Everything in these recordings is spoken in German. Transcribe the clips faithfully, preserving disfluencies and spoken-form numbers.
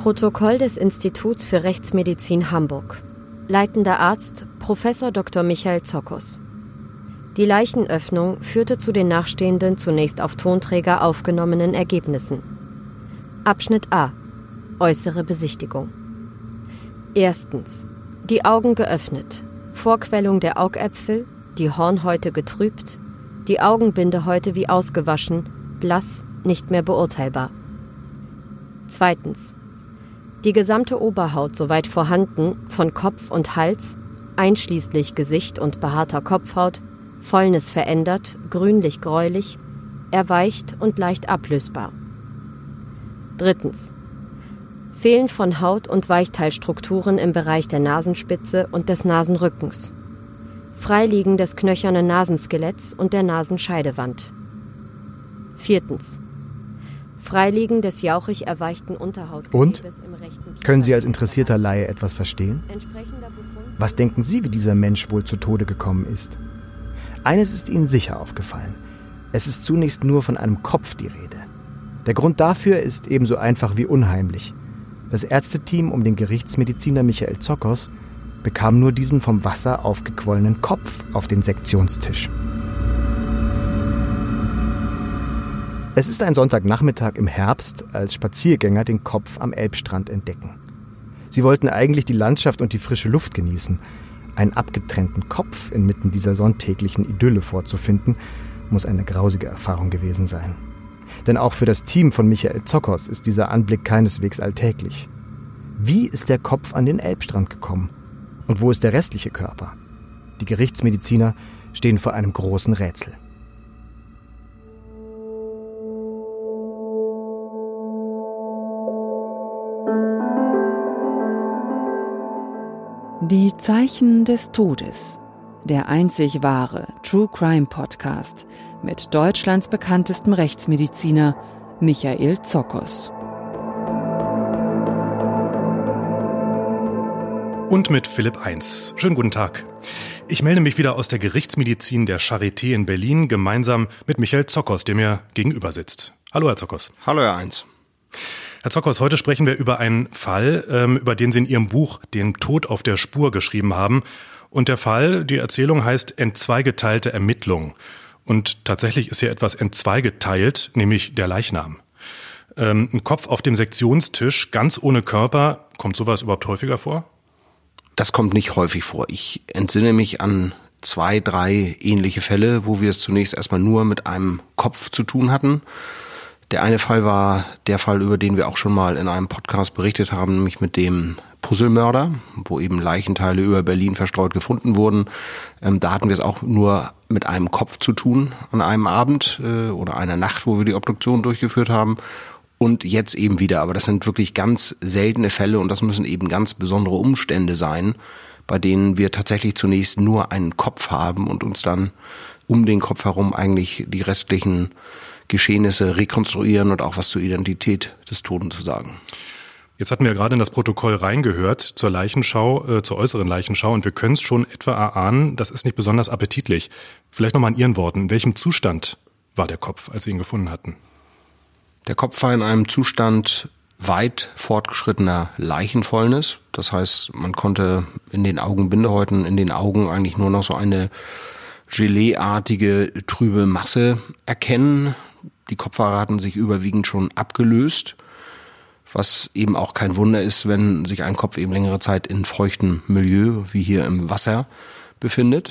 Protokoll des Instituts für Rechtsmedizin Hamburg. Leitender Arzt Professor Doktor Michael Zokos. Die Leichenöffnung führte zu den nachstehenden, zunächst auf Tonträger aufgenommenen Ergebnissen. Abschnitt A. Äußere Besichtigung. Erstens. Die Augen geöffnet. Vorquellung der Augäpfel, die Hornhäute getrübt, die Augenbindehäute wie ausgewaschen, blass, nicht mehr beurteilbar. Zweitens. Die gesamte Oberhaut soweit vorhanden, von Kopf und Hals, einschließlich Gesicht und behaarter Kopfhaut, Fäulnis verändert, grünlich-gräulich, erweicht und leicht ablösbar. Drittens. Fehlen von Haut- und Weichteilstrukturen im Bereich der Nasenspitze und des Nasenrückens. Freiliegen des knöchernen Nasenskeletts und der Nasenscheidewand. Viertens. Freiliegen des jauchig erweichten Unterhautgewebes im rechten Kiefer. Und? Können Sie als interessierter Laie etwas verstehen? Was denken Sie, wie dieser Mensch wohl zu Tode gekommen ist? Eines ist Ihnen sicher aufgefallen. Es ist zunächst nur von einem Kopf die Rede. Der Grund dafür ist ebenso einfach wie unheimlich. Das Ärzteteam um den Gerichtsmediziner Michael Zokos bekam nur diesen vom Wasser aufgequollenen Kopf auf den Sektionstisch. Es ist ein Sonntagnachmittag im Herbst, als Spaziergänger den Kopf am Elbstrand entdecken. Sie wollten eigentlich die Landschaft und die frische Luft genießen. Einen abgetrennten Kopf inmitten dieser sonntäglichen Idylle vorzufinden, muss eine grausige Erfahrung gewesen sein. Denn auch für das Team von Michael Zokos ist dieser Anblick keineswegs alltäglich. Wie ist der Kopf an den Elbstrand gekommen? Und wo ist der restliche Körper? Die Gerichtsmediziner stehen vor einem großen Rätsel. Die Zeichen des Todes. Der einzig wahre True Crime Podcast mit Deutschlands bekanntestem Rechtsmediziner Michael Zokos. Und mit Philipp Eins. Schönen guten Tag. Ich melde mich wieder aus der Gerichtsmedizin der Charité in Berlin, gemeinsam mit Michael Zokos, der mir gegenüber sitzt. Hallo, Herr Zokos. Hallo, Herr Eins. Herr Zokos, heute sprechen wir über einen Fall, ähm, über den Sie in Ihrem Buch Den Tod auf der Spur geschrieben haben. Und der Fall, die Erzählung heißt Entzweigeteilte Ermittlung. Und tatsächlich ist hier etwas entzweigeteilt, nämlich der Leichnam. Ähm, ein Kopf auf dem Sektionstisch, ganz ohne Körper. Kommt sowas überhaupt häufiger vor? Das kommt nicht häufig vor. Ich entsinne mich an zwei, drei ähnliche Fälle, wo wir es zunächst erstmal nur mit einem Kopf zu tun hatten. Der eine Fall war der Fall, über den wir auch schon mal in einem Podcast berichtet haben, nämlich mit dem Puzzlemörder, wo eben Leichenteile über Berlin verstreut gefunden wurden. Ähm, da hatten wir es auch nur mit einem Kopf zu tun an einem Abend äh, oder einer Nacht, wo wir die Obduktion durchgeführt haben. Und jetzt eben wieder. Aber das sind wirklich ganz seltene Fälle und das müssen eben ganz besondere Umstände sein, bei denen wir tatsächlich zunächst nur einen Kopf haben und uns dann um den Kopf herum eigentlich die restlichen Geschehnisse rekonstruieren und auch was zur Identität des Toten zu sagen. Jetzt hatten wir gerade in das Protokoll reingehört zur Leichenschau, äh, zur äußeren Leichenschau und wir können es schon etwa erahnen, das ist nicht besonders appetitlich. Vielleicht nochmal in Ihren Worten, in welchem Zustand war der Kopf, als Sie ihn gefunden hatten? Der Kopf war in einem Zustand weit fortgeschrittener Leichenfäulnis. Das heißt, man konnte in den Augenbindehäuten, in den Augen eigentlich nur noch so eine Geleeartige, trübe Masse erkennen. Die Kopfhaare hatten sich überwiegend schon abgelöst, was eben auch kein Wunder ist, wenn sich ein Kopf eben längere Zeit in feuchtem Milieu, wie hier im Wasser, befindet.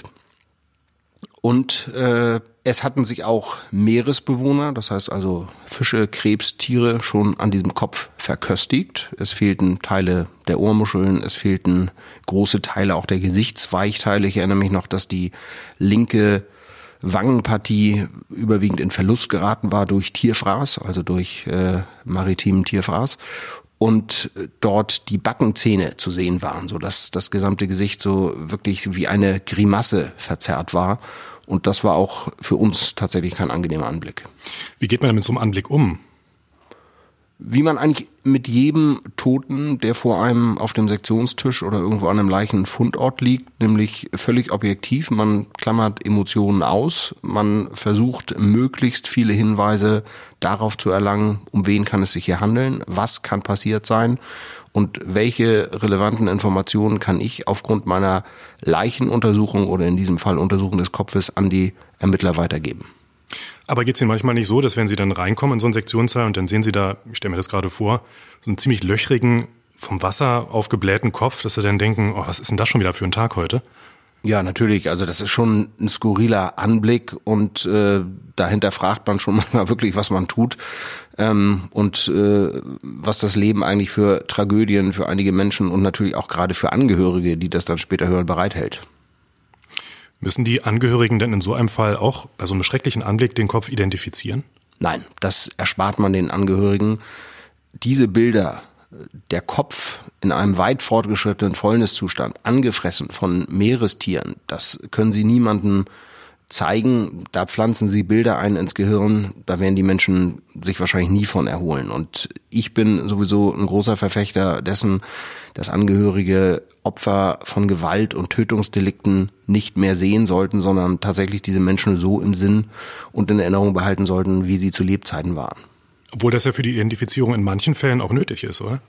Und äh, es hatten sich auch Meeresbewohner, das heißt also Fische, Krebs, Tiere schon an diesem Kopf verköstigt. Es fehlten Teile der Ohrmuscheln, es fehlten große Teile auch der Gesichtsweichteile. Ich erinnere mich noch, dass die linke Wangenpartie überwiegend in Verlust geraten war durch Tierfraß, also durch äh, maritimen Tierfraß. Und dort die Backenzähne zu sehen waren, sodass das gesamte Gesicht so wirklich wie eine Grimasse verzerrt war. Und das war auch für uns tatsächlich kein angenehmer Anblick. Wie geht man mit so einem Anblick um? Wie man eigentlich mit jedem Toten, der vor einem auf dem Sektionstisch oder irgendwo an einem Leichenfundort liegt, nämlich völlig objektiv. Man klammert Emotionen aus, man versucht möglichst viele Hinweise darauf zu erlangen, um wen kann es sich hier handeln, was kann passiert sein und welche relevanten Informationen kann ich aufgrund meiner Leichenuntersuchung oder in diesem Fall Untersuchung des Kopfes an die Ermittler weitergeben. Aber geht es Ihnen manchmal nicht so, dass wenn Sie dann reinkommen in so einen Sektionssaal und dann sehen Sie da, ich stelle mir das gerade vor, so einen ziemlich löchrigen, vom Wasser aufgeblähten Kopf, dass Sie dann denken, oh, was ist denn das schon wieder für ein Tag heute? Ja, natürlich. Also das ist schon ein skurriler Anblick und äh, dahinter fragt man schon manchmal wirklich, was man tut ähm, und äh, was das Leben eigentlich für Tragödien für einige Menschen und natürlich auch gerade für Angehörige, die das dann später hören, bereithält. Müssen die Angehörigen denn in so einem Fall auch bei so einem schrecklichen Anblick den Kopf identifizieren? Nein, das erspart man den Angehörigen. Diese Bilder, der Kopf in einem weit fortgeschrittenen Fäulniszustand, angefressen von Meerestieren, das können Sie niemandem zeigen. Da pflanzen Sie Bilder ein ins Gehirn, da werden die Menschen sich wahrscheinlich nie von erholen. Und ich bin sowieso ein großer Verfechter dessen, dass Angehörige Opfer von Gewalt und Tötungsdelikten nicht mehr sehen sollten, sondern tatsächlich diese Menschen so im Sinn und in Erinnerung behalten sollten, wie sie zu Lebzeiten waren. Obwohl das ja für die Identifizierung in manchen Fällen auch nötig ist, oder?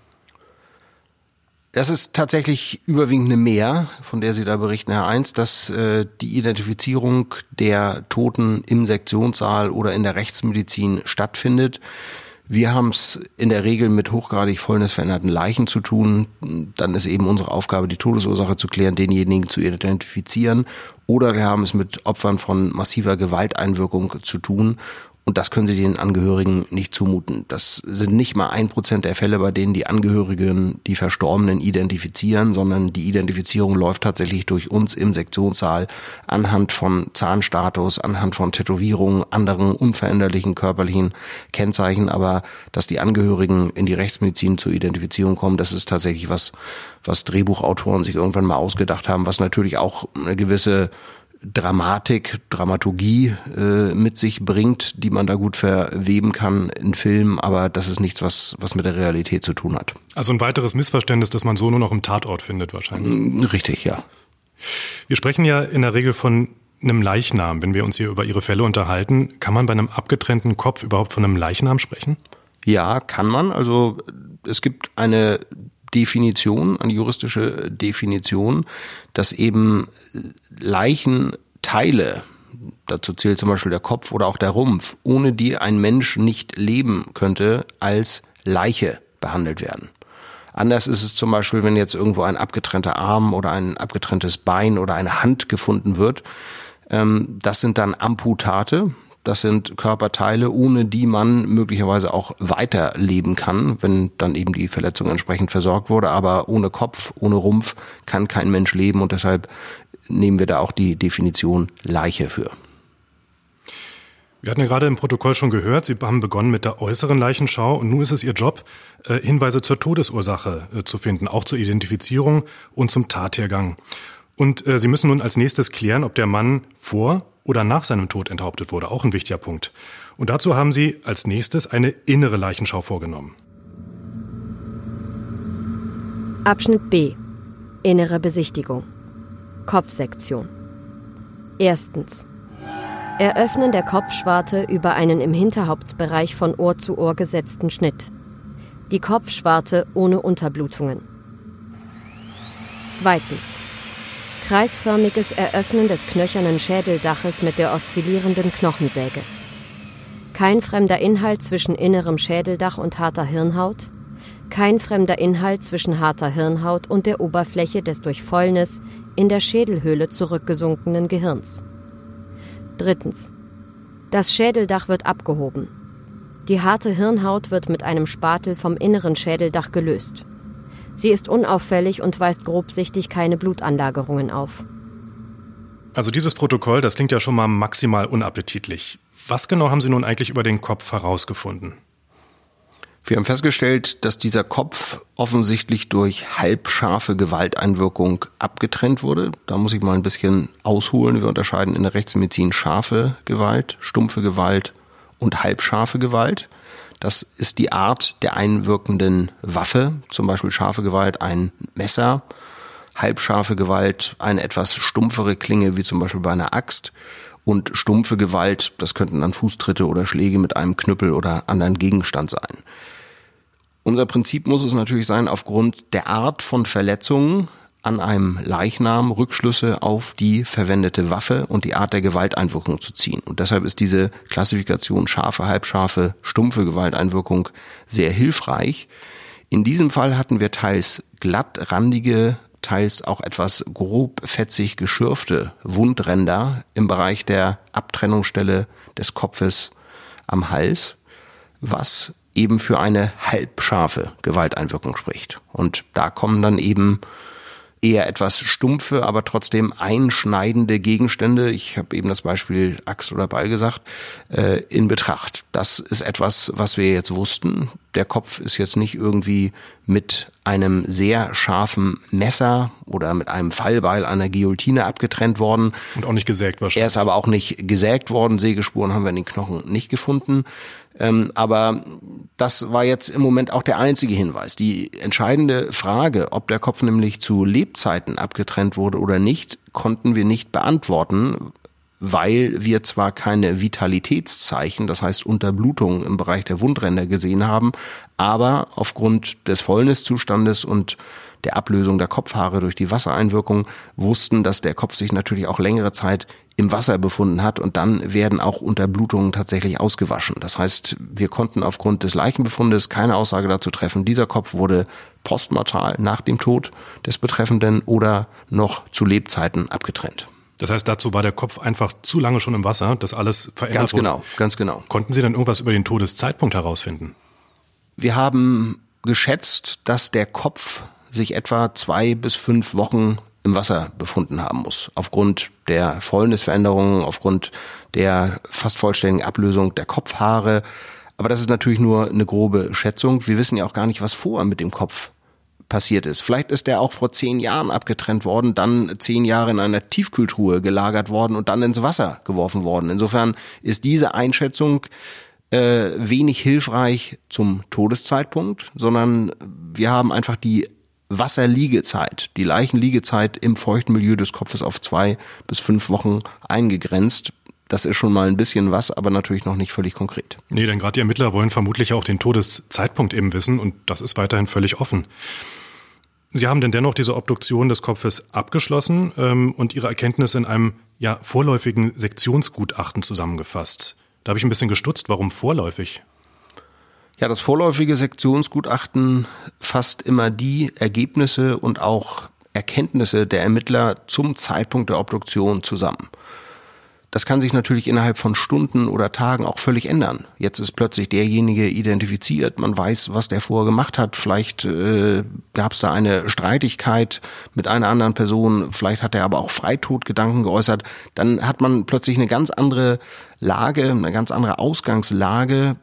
Das ist tatsächlich überwiegend eine Mehr, von der Sie da berichten, Herr Eins, dass äh, die Identifizierung der Toten im Sektionssaal oder in der Rechtsmedizin stattfindet. Wir haben es in der Regel mit hochgradig fäulnisveränderten Leichen zu tun. Dann ist eben unsere Aufgabe, die Todesursache zu klären, denjenigen zu identifizieren. Oder wir haben es mit Opfern von massiver Gewalteinwirkung zu tun. Und das können Sie den Angehörigen nicht zumuten. Das sind nicht mal ein Prozent der Fälle, bei denen die Angehörigen die Verstorbenen identifizieren, sondern die Identifizierung läuft tatsächlich durch uns im Sektionssaal anhand von Zahnstatus, anhand von Tätowierungen, anderen unveränderlichen körperlichen Kennzeichen. Aber dass die Angehörigen in die Rechtsmedizin zur Identifizierung kommen, das ist tatsächlich was, was Drehbuchautoren sich irgendwann mal ausgedacht haben, was natürlich auch eine gewisse Dramatik, Dramaturgie äh, mit sich bringt, die man da gut verweben kann in Filmen, aber das ist nichts, was was mit der Realität zu tun hat. Also ein weiteres Missverständnis, das man so nur noch im Tatort findet wahrscheinlich. Richtig, ja. Wir sprechen ja in der Regel von einem Leichnam. Wenn wir uns hier über Ihre Fälle unterhalten, kann man bei einem abgetrennten Kopf überhaupt von einem Leichnam sprechen? Ja, kann man. Also es gibt eine Definition, eine juristische Definition, dass eben Leichenteile, dazu zählt zum Beispiel der Kopf oder auch der Rumpf, ohne die ein Mensch nicht leben könnte, als Leiche behandelt werden. Anders ist es zum Beispiel, wenn jetzt irgendwo ein abgetrennter Arm oder ein abgetrenntes Bein oder eine Hand gefunden wird. Das sind dann Amputate. Das sind Körperteile, ohne die man möglicherweise auch weiterleben kann, wenn dann eben die Verletzung entsprechend versorgt wurde. Aber ohne Kopf, ohne Rumpf kann kein Mensch leben und deshalb nehmen wir da auch die Definition Leiche für. Wir hatten ja gerade im Protokoll schon gehört, Sie haben begonnen mit der äußeren Leichenschau und nun ist es Ihr Job, Hinweise zur Todesursache zu finden, auch zur Identifizierung und zum Tathergang. Und Sie müssen nun als nächstes klären, ob der Mann vor oder nach seinem Tod enthauptet wurde, auch ein wichtiger Punkt. Und dazu haben Sie als nächstes eine innere Leichenschau vorgenommen. Abschnitt B. Innere Besichtigung. Kopfsektion. Erstens. Eröffnen der Kopfschwarte über einen im Hinterhauptsbereich von Ohr zu Ohr gesetzten Schnitt. Die Kopfschwarte ohne Unterblutungen. Zweitens. Kreisförmiges Eröffnen des knöchernen Schädeldaches mit der oszillierenden Knochensäge. Kein fremder Inhalt zwischen innerem Schädeldach und harter Hirnhaut. Kein fremder Inhalt zwischen harter Hirnhaut und der Oberfläche des durch Fäulnis in der Schädelhöhle zurückgesunkenen Gehirns. Drittens. Das Schädeldach wird abgehoben. Die harte Hirnhaut wird mit einem Spatel vom inneren Schädeldach gelöst. Sie ist unauffällig und weist grobsichtig keine Blutanlagerungen auf. Also dieses Protokoll, das klingt ja schon mal maximal unappetitlich. Was genau haben Sie nun eigentlich über den Kopf herausgefunden? Wir haben festgestellt, dass dieser Kopf offensichtlich durch halbscharfe Gewalteinwirkung abgetrennt wurde. Da muss ich mal ein bisschen ausholen. Wir unterscheiden in der Rechtsmedizin scharfe Gewalt, stumpfe Gewalt und halbscharfe Gewalt. Das ist die Art der einwirkenden Waffe, zum Beispiel scharfe Gewalt ein Messer, halbscharfe Gewalt eine etwas stumpfere Klinge, wie zum Beispiel bei einer Axt, und stumpfe Gewalt, das könnten dann Fußtritte oder Schläge mit einem Knüppel oder anderen Gegenstand sein. Unser Prinzip muss es natürlich sein, aufgrund der Art von Verletzungen an einem Leichnam Rückschlüsse auf die verwendete Waffe und die Art der Gewalteinwirkung zu ziehen. Und deshalb ist diese Klassifikation scharfe, halbscharfe, stumpfe Gewalteinwirkung sehr hilfreich. In diesem Fall hatten wir teils glattrandige, teils auch etwas grob fetzig geschürfte Wundränder im Bereich der Abtrennungsstelle des Kopfes am Hals, was eben für eine halbscharfe Gewalteinwirkung spricht. Und da kommen dann eben eher etwas stumpfe, aber trotzdem einschneidende Gegenstände, ich habe eben das Beispiel Axt oder Beil gesagt, äh, in Betracht. Das ist etwas, was wir jetzt wussten. Der Kopf ist jetzt nicht irgendwie mit einem sehr scharfen Messer oder mit einem Fallbeil einer Guillotine abgetrennt worden. Und auch nicht gesägt wahrscheinlich. Er ist aber auch nicht gesägt worden. Sägespuren haben wir in den Knochen nicht gefunden. Ähm, aber das war jetzt im Moment auch der einzige Hinweis. Die entscheidende Frage, ob der Kopf nämlich zu Lebzeiten abgetrennt wurde oder nicht, konnten wir nicht beantworten, weil wir zwar keine Vitalitätszeichen, das heißt Unterblutungen im Bereich der Wundränder gesehen haben, aber aufgrund des Fäulniszustandes und der Ablösung der Kopfhaare durch die Wassereinwirkung wussten, dass der Kopf sich natürlich auch längere Zeit im Wasser befunden hat und dann werden auch Unterblutungen tatsächlich ausgewaschen. Das heißt, wir konnten aufgrund des Leichenbefundes keine Aussage dazu treffen, dieser Kopf wurde postmortal nach dem Tod des Betreffenden oder noch zu Lebzeiten abgetrennt. Das heißt, dazu war der Kopf einfach zu lange schon im Wasser, dass alles verändert ganz wurde. Ganz genau, ganz genau. Konnten Sie dann irgendwas über den Todeszeitpunkt herausfinden? Wir haben geschätzt, dass der Kopf sich etwa zwei bis fünf Wochen im Wasser befunden haben muss. Aufgrund der Fäulnisveränderungen, aufgrund der fast vollständigen Ablösung der Kopfhaare. Aber das ist natürlich nur eine grobe Schätzung. Wir wissen ja auch gar nicht, was vorher mit dem Kopf passiert ist. Vielleicht ist der auch vor zehn Jahren abgetrennt worden, dann zehn Jahre in einer Tiefkühltruhe gelagert worden und dann ins Wasser geworfen worden. Insofern ist diese Einschätzung äh, wenig hilfreich zum Todeszeitpunkt, sondern wir haben einfach die Wasserliegezeit, die Leichenliegezeit im feuchten Milieu des Kopfes auf zwei bis fünf Wochen eingegrenzt. Das ist schon mal ein bisschen was, aber natürlich noch nicht völlig konkret. Nee, denn gerade die Ermittler wollen vermutlich auch den Todeszeitpunkt eben wissen und das ist weiterhin völlig offen. Sie haben denn dennoch diese Obduktion des Kopfes abgeschlossen ähm, und Ihre Erkenntnisse in einem ja vorläufigen Sektionsgutachten zusammengefasst. Da habe ich ein bisschen gestutzt, warum vorläufig? Ja, das vorläufige Sektionsgutachten fasst immer die Ergebnisse und auch Erkenntnisse der Ermittler zum Zeitpunkt der Obduktion zusammen. Das kann sich natürlich innerhalb von Stunden oder Tagen auch völlig ändern. Jetzt ist plötzlich derjenige identifiziert, man weiß, was der vorher gemacht hat. Vielleicht äh, gab es da eine Streitigkeit mit einer anderen Person, vielleicht hat er aber auch Freitodgedanken geäußert. Dann hat man plötzlich eine ganz andere Lage, eine ganz andere Ausgangslage,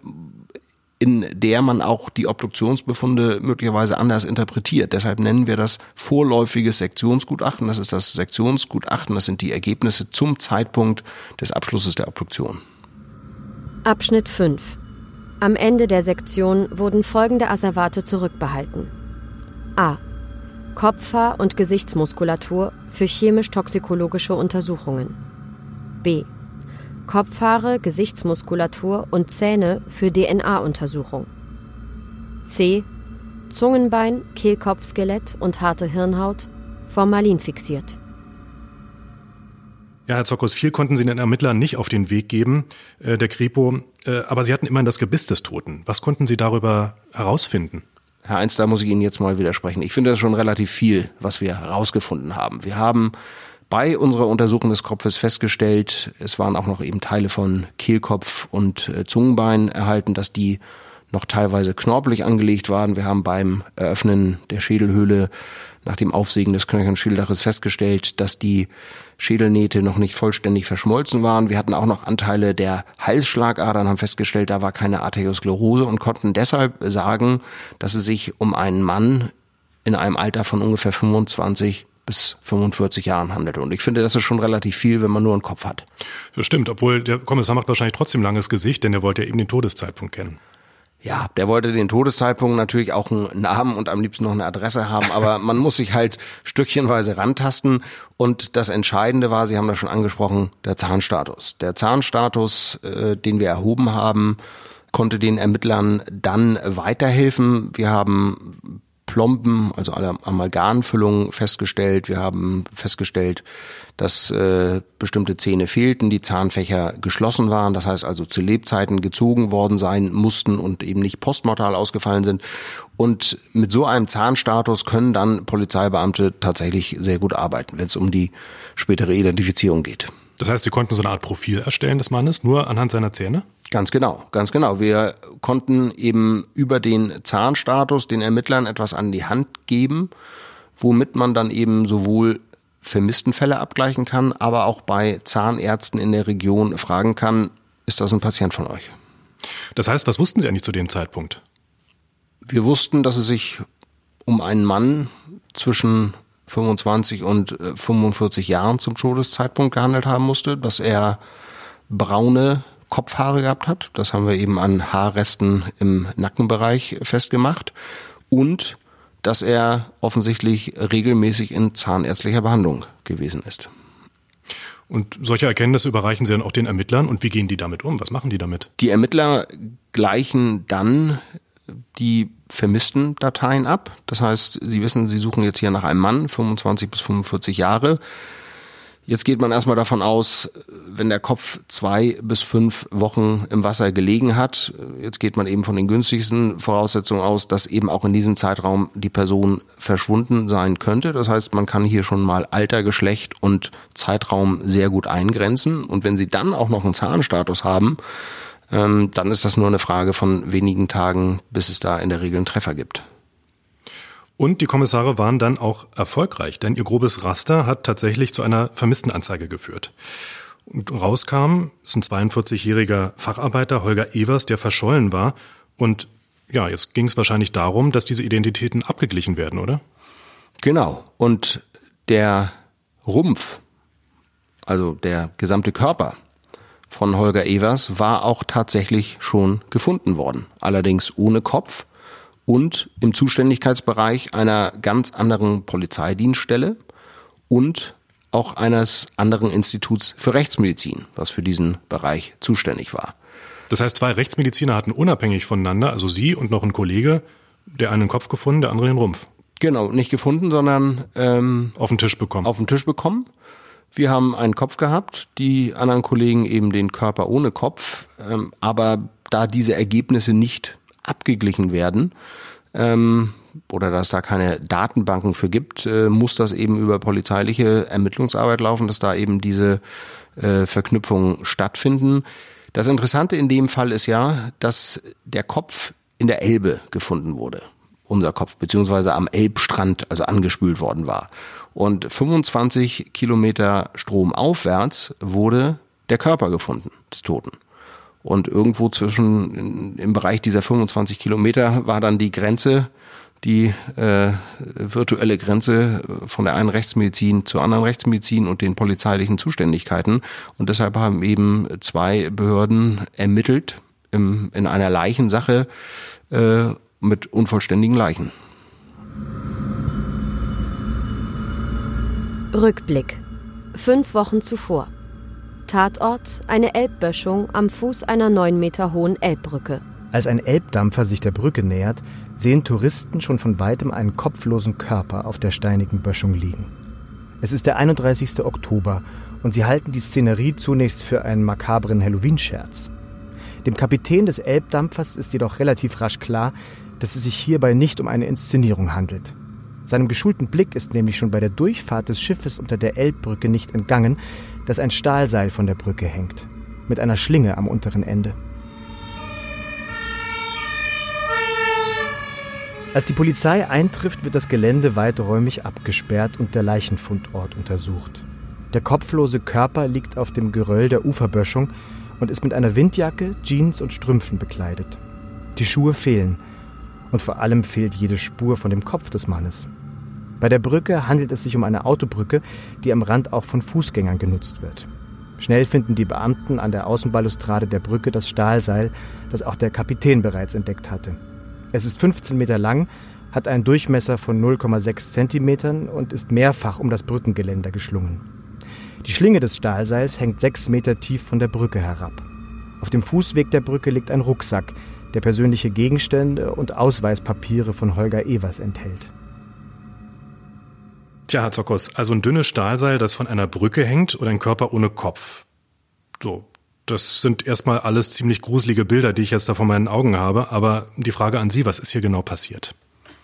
in der man auch die Obduktionsbefunde möglicherweise anders interpretiert. Deshalb nennen wir das vorläufiges Sektionsgutachten. Das ist das Sektionsgutachten, das sind die Ergebnisse zum Zeitpunkt des Abschlusses der Obduktion. Abschnitt fünf. Am Ende der Sektion wurden folgende Asservate zurückbehalten. A. Kopfhaar- und Gesichtsmuskulatur für chemisch-toxikologische Untersuchungen. B. Kopfhaare, Gesichtsmuskulatur und Zähne für D N A-Untersuchung. C. Zungenbein, Kehlkopfskelett und harte Hirnhaut, Formalin fixiert. Ja, Herr Zokos, viel konnten Sie den Ermittlern nicht auf den Weg geben, äh, der Kripo, äh, aber Sie hatten immerhin das Gebiss des Toten. Was konnten Sie darüber herausfinden? Herr Einz, da muss ich Ihnen jetzt mal widersprechen. Ich finde das schon relativ viel, was wir herausgefunden haben. Wir haben bei unserer Untersuchung des Kopfes festgestellt, es waren auch noch eben Teile von Kehlkopf und äh, Zungenbein erhalten, dass die noch teilweise knorpelig angelegt waren. Wir haben beim Eröffnen der Schädelhöhle nach dem Aufsägen des knöchernen Schädeldaches festgestellt, dass die Schädelnähte noch nicht vollständig verschmolzen waren. Wir hatten auch noch Anteile der Halsschlagadern, haben festgestellt, da war keine Arteriosklerose und konnten deshalb sagen, dass es sich um einen Mann in einem Alter von ungefähr fünfundzwanzig bis fünfundvierzig Jahren handelte. Und ich finde, das ist schon relativ viel, wenn man nur einen Kopf hat. Das stimmt, obwohl der Kommissar macht wahrscheinlich trotzdem langes Gesicht, denn er wollte ja eben den Todeszeitpunkt kennen. Ja, der wollte den Todeszeitpunkt, natürlich auch einen Namen und am liebsten noch eine Adresse haben, aber man muss sich halt stückchenweise rantasten. Und das Entscheidende war, Sie haben das schon angesprochen, der Zahnstatus. Der Zahnstatus, äh, den wir erhoben haben, konnte den Ermittlern dann weiterhelfen. Wir haben Plomben, also alle Amalgamfüllungen festgestellt. Wir haben festgestellt, dass äh, bestimmte Zähne fehlten, die Zahnfächer geschlossen waren, das heißt also zu Lebzeiten gezogen worden sein mussten und eben nicht postmortal ausgefallen sind. Und mit so einem Zahnstatus können dann Polizeibeamte tatsächlich sehr gut arbeiten, wenn es um die spätere Identifizierung geht. Das heißt, Sie konnten so eine Art Profil erstellen des Mannes, nur anhand seiner Zähne? Ganz genau, ganz genau. Wir konnten eben über den Zahnstatus den Ermittlern etwas an die Hand geben, womit man dann eben sowohl Vermisstenfälle abgleichen kann, aber auch bei Zahnärzten in der Region fragen kann, ist das ein Patient von euch? Das heißt, was wussten Sie eigentlich zu dem Zeitpunkt? Wir wussten, dass es sich um einen Mann zwischen fünfundzwanzig und fünfundvierzig Jahren zum Todeszeitpunkt gehandelt haben musste, dass er braune Kopfhaare gehabt hat. Das haben wir eben an Haarresten im Nackenbereich festgemacht. Und dass er offensichtlich regelmäßig in zahnärztlicher Behandlung gewesen ist. Und solche Erkenntnisse überreichen Sie dann auch den Ermittlern. Und wie gehen die damit um? Was machen die damit? Die Ermittler gleichen dann die vermissten Dateien ab. Das heißt, Sie wissen, Sie suchen jetzt hier nach einem Mann, fünfundzwanzig bis fünfundvierzig Jahre. Jetzt geht man erstmal davon aus, wenn der Kopf zwei bis fünf Wochen im Wasser gelegen hat, jetzt geht man eben von den günstigsten Voraussetzungen aus, dass eben auch in diesem Zeitraum die Person verschwunden sein könnte. Das heißt, man kann hier schon mal Alter, Geschlecht und Zeitraum sehr gut eingrenzen. Und wenn Sie dann auch noch einen Zahnstatus haben, ähm, dann ist das nur eine Frage von wenigen Tagen, bis es da in der Regel einen Treffer gibt. Und die Kommissare waren dann auch erfolgreich, denn ihr grobes Raster hat tatsächlich zu einer Vermisstenanzeige geführt. Und rauskam, ist ein zweiundvierzigjähriger Facharbeiter, Holger Evers, der verschollen war. Und ja, jetzt ging es wahrscheinlich darum, dass diese Identitäten abgeglichen werden, oder? Genau. Und der Rumpf, also der gesamte Körper von Holger Evers, war auch tatsächlich schon gefunden worden. Allerdings ohne Kopf. Und im Zuständigkeitsbereich einer ganz anderen Polizeidienststelle und auch eines anderen Instituts für Rechtsmedizin, was für diesen Bereich zuständig war. Das heißt, zwei Rechtsmediziner hatten unabhängig voneinander, also Sie und noch ein Kollege, der einen Kopf gefunden, der andere den Rumpf. Genau, nicht gefunden, sondern ähm, auf den Tisch bekommen. Auf den Tisch bekommen. Wir haben einen Kopf gehabt, die anderen Kollegen eben den Körper ohne Kopf. Ähm, aber da diese Ergebnisse nicht abgeglichen werden ähm, oder dass da keine Datenbanken für gibt, äh, muss das eben über polizeiliche Ermittlungsarbeit laufen, dass da eben diese äh, Verknüpfungen stattfinden. Das Interessante in dem Fall ist ja, dass der Kopf in der Elbe gefunden wurde, unser Kopf, beziehungsweise am Elbstrand, also angespült worden war. Und fünfundzwanzig Kilometer stromaufwärts wurde der Körper gefunden, des Toten. Und irgendwo zwischen, im Bereich dieser fünfundzwanzig Kilometer war dann die Grenze, die äh, virtuelle Grenze von der einen Rechtsmedizin zur anderen Rechtsmedizin und den polizeilichen Zuständigkeiten. Und deshalb haben eben zwei Behörden ermittelt im, in einer Leichensache äh, mit unvollständigen Leichen. Rückblick. Fünf Wochen zuvor. Tatort, eine Elbböschung am Fuß einer neun Meter hohen Elbbrücke. Als ein Elbdampfer sich der Brücke nähert, sehen Touristen schon von weitem einen kopflosen Körper auf der steinigen Böschung liegen. Es ist der einunddreißigste Oktober und sie halten die Szenerie zunächst für einen makabren Halloween-Scherz. Dem Kapitän des Elbdampfers ist jedoch relativ rasch klar, dass es sich hierbei nicht um eine Inszenierung handelt. Seinem geschulten Blick ist nämlich schon bei der Durchfahrt des Schiffes unter der Elbbrücke nicht entgangen, dass ein Stahlseil von der Brücke hängt, mit einer Schlinge am unteren Ende. Als die Polizei eintrifft, wird das Gelände weiträumig abgesperrt und der Leichenfundort untersucht. Der kopflose Körper liegt auf dem Geröll der Uferböschung und ist mit einer Windjacke, Jeans und Strümpfen bekleidet. Die Schuhe fehlen und vor allem fehlt jede Spur von dem Kopf des Mannes. Bei der Brücke handelt es sich um eine Autobrücke, die am Rand auch von Fußgängern genutzt wird. Schnell finden die Beamten an der Außenbalustrade der Brücke das Stahlseil, das auch der Kapitän bereits entdeckt hatte. Es ist fünfzehn Meter lang, hat einen Durchmesser von null Komma sechs Zentimetern und ist mehrfach um das Brückengeländer geschlungen. Die Schlinge des Stahlseils hängt sechs Meter tief von der Brücke herab. Auf dem Fußweg der Brücke liegt ein Rucksack, der persönliche Gegenstände und Ausweispapiere von Holger Evers enthält. Tja, Herr Zokos, also ein dünnes Stahlseil, das von einer Brücke hängt und ein Körper ohne Kopf. So, das sind erstmal alles ziemlich gruselige Bilder, die ich jetzt da vor meinen Augen habe. Aber die Frage an Sie, was ist hier genau passiert?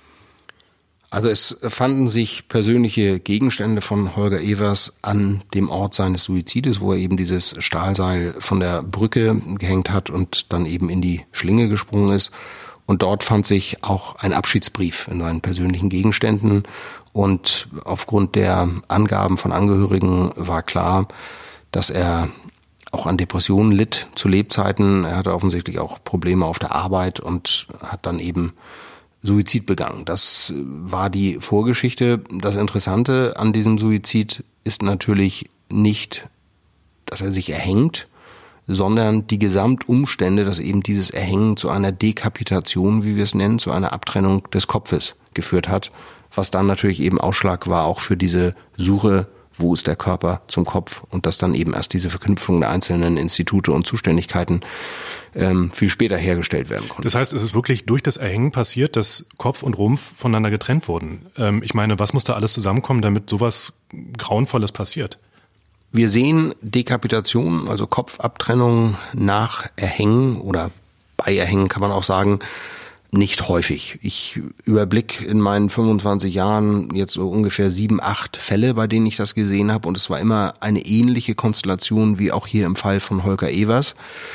Also es fanden sich persönliche Gegenstände von Holger Evers an dem Ort seines Suizides, wo er eben dieses Stahlseil von der Brücke gehängt hat und dann eben in die Schlinge gesprungen ist. Und dort fand sich auch ein Abschiedsbrief in seinen persönlichen Gegenständen. Und aufgrund der Angaben von Angehörigen war klar, dass er auch an Depressionen litt zu Lebzeiten. Er hatte offensichtlich auch Probleme auf der Arbeit und hat dann eben Suizid begangen. Das war die Vorgeschichte. Das Interessante an diesem Suizid ist natürlich nicht, dass er sich erhängt, sondern die Gesamtumstände, dass eben dieses Erhängen zu einer Dekapitation, wie wir es nennen, zu einer Abtrennung des Kopfes geführt hat, was dann natürlich eben Ausschlag war auch für diese Suche, wo ist der Körper zum Kopf, und dass dann eben erst diese Verknüpfung der einzelnen Institute und Zuständigkeiten ähm, viel später hergestellt werden konnte. Das heißt, es ist wirklich durch das Erhängen passiert, dass Kopf und Rumpf voneinander getrennt wurden. Ähm, ich meine, was muss da alles zusammenkommen, damit sowas Grauenvolles passiert? Wir sehen Dekapitation, also Kopfabtrennung nach Erhängen oder bei Erhängen kann man auch sagen, nicht häufig. Ich überblick in meinen fünfundzwanzig Jahren jetzt so ungefähr sieben, acht Fälle, bei denen ich das gesehen habe, und es war immer eine ähnliche Konstellation wie auch hier im Fall von Holger Evers.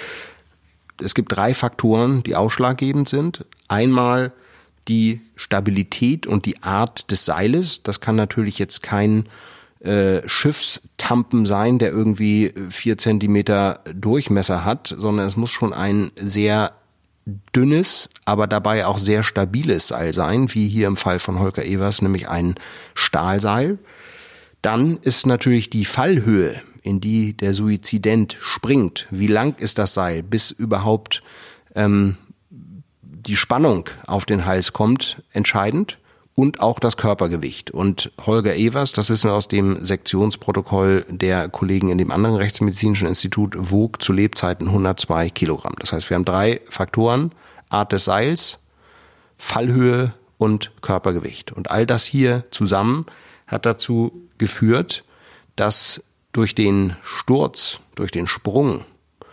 Es gibt drei Faktoren, die ausschlaggebend sind. Einmal die Stabilität und die Art des Seiles. Das kann natürlich jetzt kein äh, Schiffstampen sein, der irgendwie vier Zentimeter Durchmesser hat, sondern es muss schon ein sehr dünnes, aber dabei auch sehr stabiles Seil sein, wie hier im Fall von Holger Evers, nämlich ein Stahlseil. Dann ist natürlich die Fallhöhe, in die der Suizident springt. Wie lang ist das Seil, bis überhaupt ähm, die Spannung auf den Hals kommt, entscheidend. Und auch das Körpergewicht. Und Holger Evers, das wissen wir aus dem Sektionsprotokoll der Kollegen in dem anderen rechtsmedizinischen Institut, wog zu Lebzeiten hundertzwei Kilogramm. Das heißt, wir haben drei Faktoren: Art des Seils, Fallhöhe und Körpergewicht. Und all das hier zusammen hat dazu geführt, dass durch den Sturz, durch den Sprung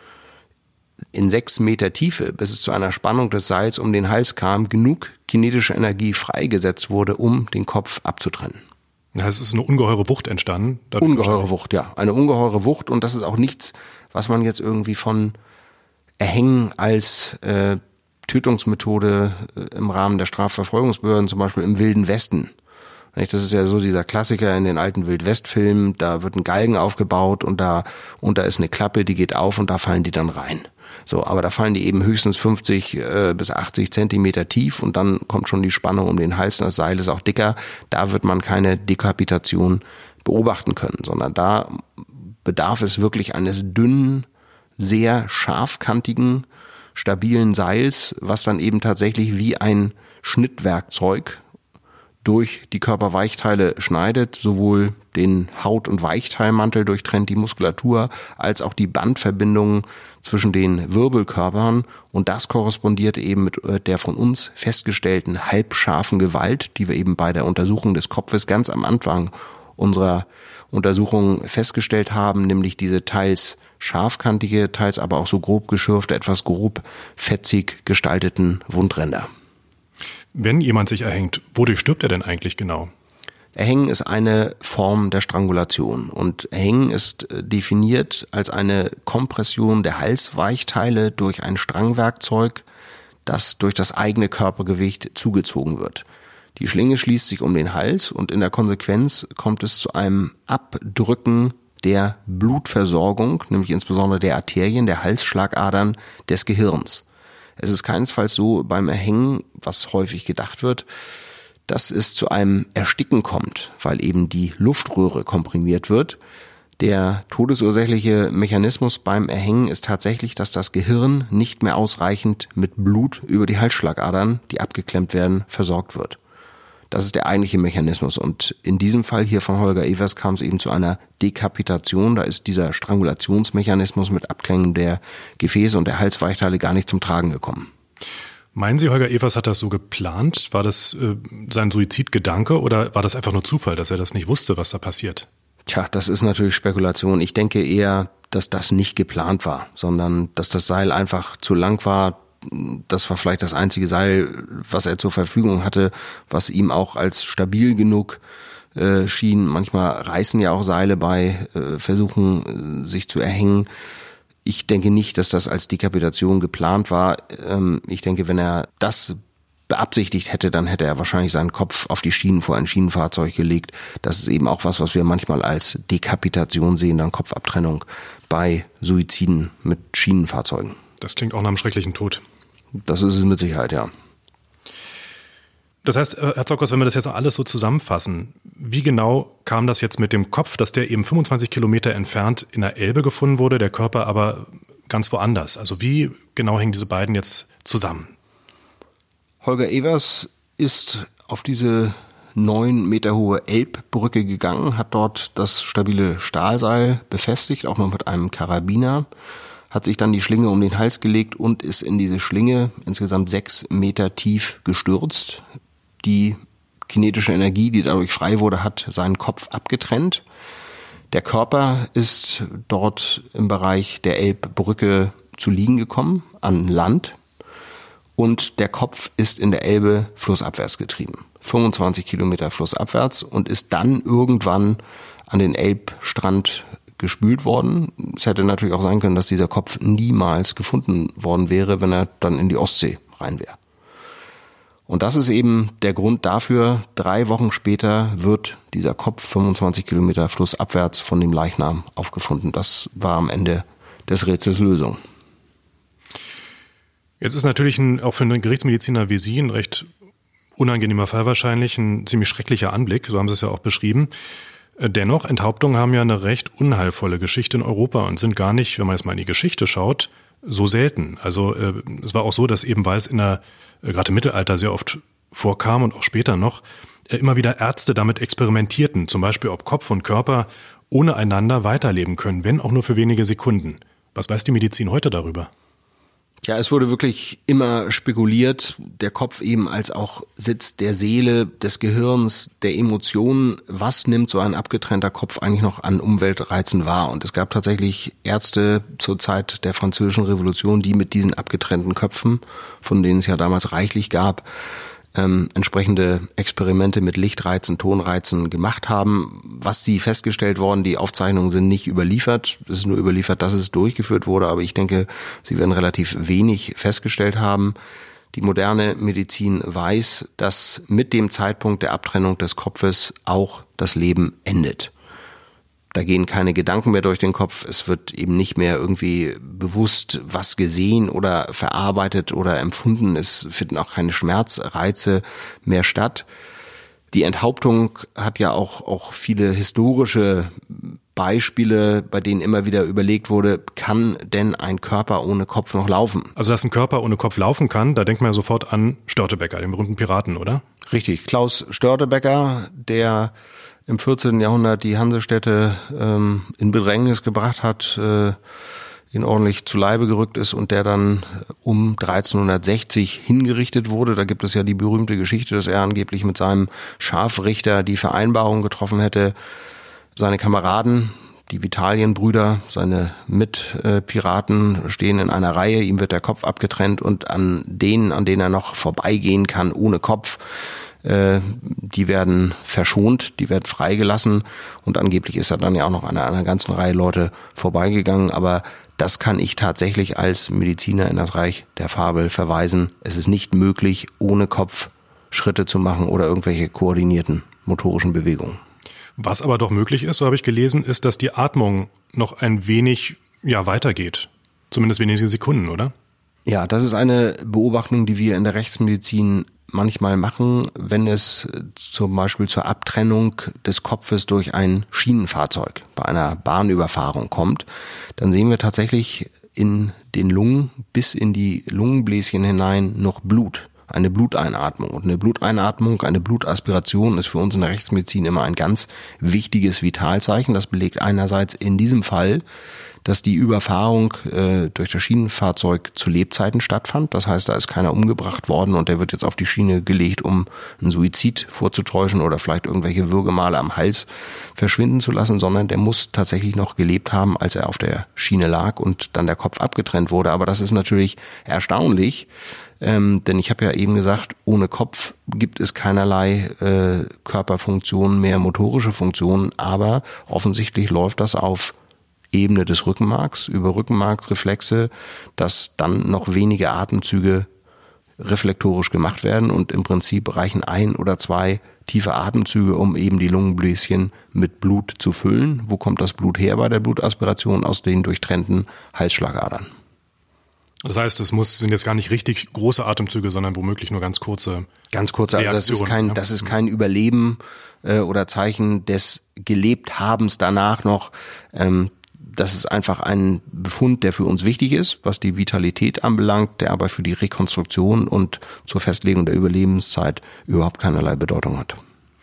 in sechs Meter Tiefe, bis es zu einer Spannung des Seils um den Hals kam, genug kinetische Energie freigesetzt wurde, um den Kopf abzutrennen. Ja, es ist eine ungeheure Wucht entstanden. Ungeheure Wucht, ja. Eine ungeheure Wucht, und das ist auch nichts, was man jetzt irgendwie von Erhängen als äh, Tötungsmethode äh, im Rahmen der Strafverfolgungsbehörden, zum Beispiel im Wilden Westen. Das ist ja so dieser Klassiker in den alten Wild-West-Filmen, da wird ein Galgen aufgebaut und da, und da ist eine Klappe, die geht auf und da fallen die dann rein. So, aber da fallen die eben höchstens fünfzig äh, bis achtzig Zentimeter tief und dann kommt schon die Spannung um den Hals und das Seil ist auch dicker. Da wird man keine Dekapitation beobachten können, sondern da bedarf es wirklich eines dünnen, sehr scharfkantigen, stabilen Seils, was dann eben tatsächlich wie ein Schnittwerkzeug durch die Körperweichteile schneidet, sowohl den Haut- und Weichteilmantel durchtrennt, die Muskulatur, als auch die Bandverbindungen zwischen den Wirbelkörpern. Und das korrespondiert eben mit der von uns festgestellten halbscharfen Gewalt, die wir eben bei der Untersuchung des Kopfes ganz am Anfang unserer Untersuchung festgestellt haben, nämlich diese teils scharfkantige, teils aber auch so grob geschürfte, etwas grob fetzig gestalteten Wundränder. Wenn jemand sich erhängt, wodurch stirbt er denn eigentlich genau? Erhängen ist eine Form der Strangulation und Erhängen ist definiert als eine Kompression der Halsweichteile durch ein Strangwerkzeug, das durch das eigene Körpergewicht zugezogen wird. Die Schlinge schließt sich um den Hals und in der Konsequenz kommt es zu einem Abdrücken der Blutversorgung, nämlich insbesondere der Arterien, der Halsschlagadern des Gehirns. Es ist keinesfalls so beim Erhängen, was häufig gedacht wird, dass es zu einem Ersticken kommt, weil eben die Luftröhre komprimiert wird. Der todesursächliche Mechanismus beim Erhängen ist tatsächlich, dass das Gehirn nicht mehr ausreichend mit Blut über die Halsschlagadern, die abgeklemmt werden, versorgt wird. Das ist der eigentliche Mechanismus. Und in diesem Fall hier von Holger Evers kam es eben zu einer Dekapitation. Da ist dieser Strangulationsmechanismus mit Abklängen der Gefäße und der Halsweichteile gar nicht zum Tragen gekommen. Meinen Sie, Holger Evers hat das so geplant? War das äh, sein Suizidgedanke oder war das einfach nur Zufall, dass er das nicht wusste, was da passiert? Tja, das ist natürlich Spekulation. Ich denke eher, dass das nicht geplant war, sondern dass das Seil einfach zu lang war. Das war vielleicht das einzige Seil, was er zur Verfügung hatte, was ihm auch als stabil genug äh, schien. Manchmal reißen ja auch Seile bei äh, Versuchen, äh, sich zu erhängen. Ich denke nicht, dass das als Dekapitation geplant war. Ähm, ich denke, wenn er das beabsichtigt hätte, dann hätte er wahrscheinlich seinen Kopf auf die Schienen vor ein Schienenfahrzeug gelegt. Das ist eben auch was, was wir manchmal als Dekapitation sehen, dann Kopfabtrennung bei Suiziden mit Schienenfahrzeugen. Das klingt auch nach einem schrecklichen Tod. Das ist es mit Sicherheit, ja. Das heißt, Herr Zockers, wenn wir das jetzt alles so zusammenfassen, wie genau kam das jetzt mit dem Kopf, dass der eben fünfundzwanzig Kilometer entfernt in der Elbe gefunden wurde, der Körper aber ganz woanders? Also wie genau hängen diese beiden jetzt zusammen? Holger Evers ist auf diese neun Meter hohe Elbbrücke gegangen, hat dort das stabile Stahlseil befestigt, auch noch mit einem Karabiner, hat sich dann die Schlinge um den Hals gelegt und ist in diese Schlinge insgesamt sechs Meter tief gestürzt. Die kinetische Energie, die dadurch frei wurde, hat seinen Kopf abgetrennt. Der Körper ist dort im Bereich der Elbbrücke zu liegen gekommen, an Land. Und der Kopf ist in der Elbe flussabwärts getrieben. fünfundzwanzig Kilometer flussabwärts und ist dann irgendwann an den Elbstrand gespült worden. Es hätte natürlich auch sein können, dass dieser Kopf niemals gefunden worden wäre, wenn er dann in die Ostsee rein wäre. Und das ist eben der Grund dafür, drei Wochen später wird dieser Kopf fünfundzwanzig Kilometer flussabwärts von dem Leichnam aufgefunden. Das war am Ende des Rätsels Lösung. Jetzt ist natürlich ein, auch für einen Gerichtsmediziner wie Sie ein recht unangenehmer Fall wahrscheinlich, ein ziemlich schrecklicher Anblick, so haben Sie es ja auch beschrieben. Dennoch, Enthauptungen haben ja eine recht unheilvolle Geschichte in Europa und sind gar nicht, wenn man jetzt mal in die Geschichte schaut, so selten. Also äh, es war auch so, dass eben, weil es in der, äh, gerade im Mittelalter sehr oft vorkam und auch später noch, äh, immer wieder Ärzte damit experimentierten, zum Beispiel ob Kopf und Körper ohne einander weiterleben können, wenn auch nur für wenige Sekunden. Was weiß die Medizin heute darüber? Ja, es wurde wirklich immer spekuliert, der Kopf eben als auch Sitz der Seele, des Gehirns, der Emotionen. Was nimmt so ein abgetrennter Kopf eigentlich noch an Umweltreizen wahr? Und es gab tatsächlich Ärzte zur Zeit der Französischen Revolution, die mit diesen abgetrennten Köpfen, von denen es ja damals reichlich gab, ähm, entsprechende Experimente mit Lichtreizen, Tonreizen gemacht haben. Was sie festgestellt worden, die Aufzeichnungen sind nicht überliefert. Es ist nur überliefert, dass es durchgeführt wurde, aber ich denke, sie werden relativ wenig festgestellt haben. Die moderne Medizin weiß, dass mit dem Zeitpunkt der Abtrennung des Kopfes auch das Leben endet. Da gehen keine Gedanken mehr durch den Kopf. Es wird eben nicht mehr irgendwie bewusst was gesehen oder verarbeitet oder empfunden. Es finden auch keine Schmerzreize mehr statt. Die Enthauptung hat ja auch, auch viele historische Beispiele, bei denen immer wieder überlegt wurde, kann denn ein Körper ohne Kopf noch laufen? Also, dass ein Körper ohne Kopf laufen kann, da denkt man ja sofort an Störtebeker, den berühmten Piraten, oder? Richtig, Klaus Störtebeker, der im vierzehnten Jahrhundert die Hansestädte ähm, in Bedrängnis gebracht hat, äh, ihn ordentlich zu Leibe gerückt ist und der dann um dreizehnhundertsechzig hingerichtet wurde. Da gibt es ja die berühmte Geschichte, dass er angeblich mit seinem Scharfrichter die Vereinbarung getroffen hätte, seine Kameraden, die Vitalienbrüder, seine Mitpiraten stehen in einer Reihe, ihm wird der Kopf abgetrennt und an denen, an denen er noch vorbeigehen kann ohne Kopf, die werden verschont, die werden freigelassen und angeblich ist er dann ja auch noch an einer ganzen Reihe Leute vorbeigegangen, aber das kann ich tatsächlich als Mediziner in das Reich der Fabel verweisen. Es ist nicht möglich, ohne Kopf Schritte zu machen oder irgendwelche koordinierten motorischen Bewegungen. Was aber doch möglich ist, so habe ich gelesen, ist, dass die Atmung noch ein wenig ja, weitergeht. Zumindest wenige Sekunden, oder? Ja, das ist eine Beobachtung, die wir in der Rechtsmedizin manchmal machen, wenn es zum Beispiel zur Abtrennung des Kopfes durch ein Schienenfahrzeug bei einer Bahnüberfahrung kommt. Dann sehen wir tatsächlich in den Lungen bis in die Lungenbläschen hinein noch Blut. Eine Bluteinatmung. Und eine Bluteinatmung, eine Blutaspiration ist für uns in der Rechtsmedizin immer ein ganz wichtiges Vitalzeichen. Das belegt einerseits in diesem Fall, dass die Überfahrung äh, durch das Schienenfahrzeug zu Lebzeiten stattfand. Das heißt, da ist keiner umgebracht worden und der wird jetzt auf die Schiene gelegt, um einen Suizid vorzutäuschen oder vielleicht irgendwelche Würgemale am Hals verschwinden zu lassen, sondern der muss tatsächlich noch gelebt haben, als er auf der Schiene lag und dann der Kopf abgetrennt wurde. Aber das ist natürlich erstaunlich, ähm, denn ich habe ja eben gesagt, ohne Kopf gibt es keinerlei äh, Körperfunktionen mehr, motorische Funktionen, aber offensichtlich läuft das auf Ebene des Rückenmarks, über Rückenmarksreflexe, dass dann noch wenige Atemzüge reflektorisch gemacht werden und im Prinzip reichen ein oder zwei tiefe Atemzüge, um eben die Lungenbläschen mit Blut zu füllen. Wo kommt das Blut her bei der Blutaspiration? Aus den durchtrennten Halsschlagadern. Das heißt, es muss, sind jetzt gar nicht richtig große Atemzüge, sondern womöglich nur ganz kurze. Ganz kurze, also das ist kein, das ist kein Überleben äh, oder Zeichen des Gelebthabens danach noch. Ähm, Das ist einfach ein Befund, der für uns wichtig ist, was die Vitalität anbelangt, der aber für die Rekonstruktion und zur Festlegung der Überlebenszeit überhaupt keinerlei Bedeutung hat.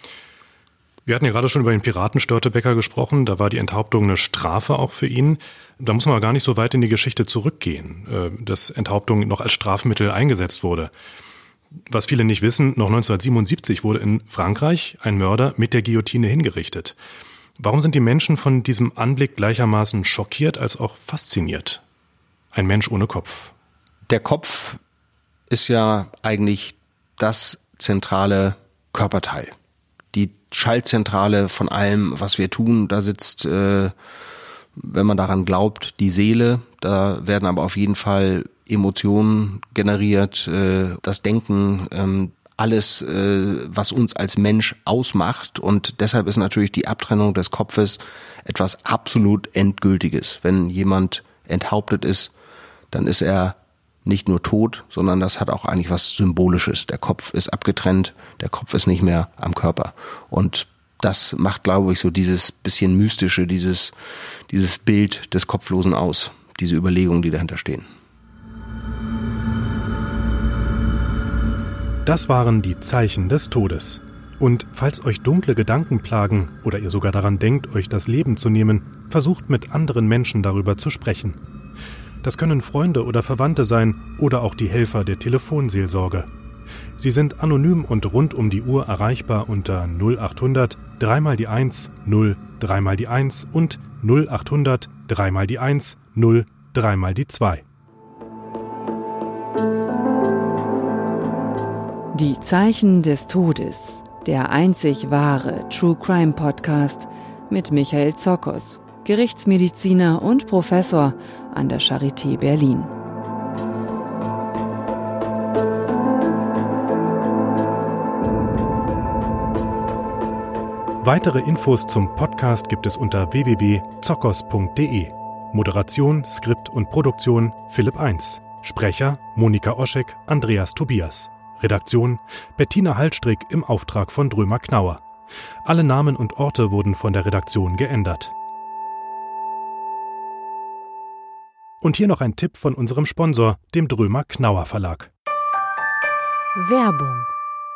Wir hatten ja gerade schon über den Piraten Störtebeker gesprochen, da war die Enthauptung eine Strafe auch für ihn. Da muss man aber gar nicht so weit in die Geschichte zurückgehen, dass Enthauptung noch als Strafmittel eingesetzt wurde. Was viele nicht wissen, noch neunzehnhundertsiebenundsiebzig wurde in Frankreich ein Mörder mit der Guillotine hingerichtet. Warum sind die Menschen von diesem Anblick gleichermaßen schockiert als auch fasziniert? Ein Mensch ohne Kopf. Der Kopf ist ja eigentlich das zentrale Körperteil. Die Schaltzentrale von allem, was wir tun. Da sitzt, äh, wenn man daran glaubt, die Seele. Da werden aber auf jeden Fall Emotionen generiert, äh, das Denken, ähm, alles, was uns als Mensch ausmacht. Und deshalb ist natürlich die Abtrennung des Kopfes etwas absolut Endgültiges. Wenn jemand enthauptet ist, dann ist er nicht nur tot, sondern das hat auch eigentlich was Symbolisches. Der Kopf ist abgetrennt, der Kopf ist nicht mehr am Körper. Und das macht, glaube ich, so dieses bisschen Mystische, dieses, dieses Bild des Kopflosen aus, diese Überlegungen, die dahinter stehen. Das waren die Zeichen des Todes. Und falls euch dunkle Gedanken plagen oder ihr sogar daran denkt, euch das Leben zu nehmen, versucht mit anderen Menschen darüber zu sprechen. Das können Freunde oder Verwandte sein oder auch die Helfer der Telefonseelsorge. Sie sind anonym und rund um die Uhr erreichbar unter null achthundert drei mal die eins, null drei mal die eins und null achthundert drei mal die eins, null drei mal die zwei. Die Zeichen des Todes, der einzig wahre True Crime Podcast mit Michael Zokos, Gerichtsmediziner und Professor an der Charité Berlin. Weitere Infos zum Podcast gibt es unter w w w punkt zokos punkt d e. Moderation, Skript und Produktion Philipp eins. Sprecher Monika Oschek, Andreas Tobias. Redaktion Bettina Hallstrick im Auftrag von Drömer Knauer. Alle Namen und Orte wurden von der Redaktion geändert. Und hier noch ein Tipp von unserem Sponsor, dem Drömer Knauer Verlag. Werbung.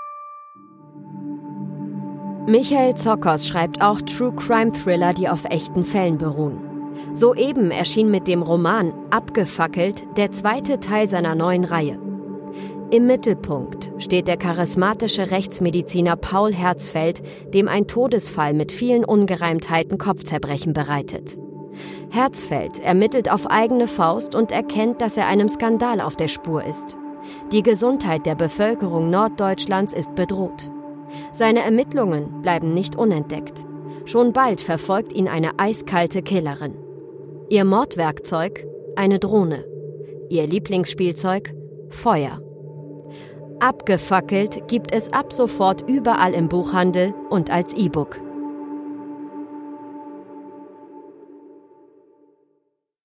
Michael Zokos schreibt auch True Crime Thriller, die auf echten Fällen beruhen. Soeben erschien mit dem Roman Abgefackelt der zweite Teil seiner neuen Reihe. Im Mittelpunkt steht der charismatische Rechtsmediziner Paul Herzfeld, dem ein Todesfall mit vielen Ungereimtheiten Kopfzerbrechen bereitet. Herzfeld ermittelt auf eigene Faust und erkennt, dass er einem Skandal auf der Spur ist. Die Gesundheit der Bevölkerung Norddeutschlands ist bedroht. Seine Ermittlungen bleiben nicht unentdeckt. Schon bald verfolgt ihn eine eiskalte Killerin. Ihr Mordwerkzeug? Eine Drohne. Ihr Lieblingsspielzeug? Feuer. Abgefackelt gibt es ab sofort überall im Buchhandel und als E-Book.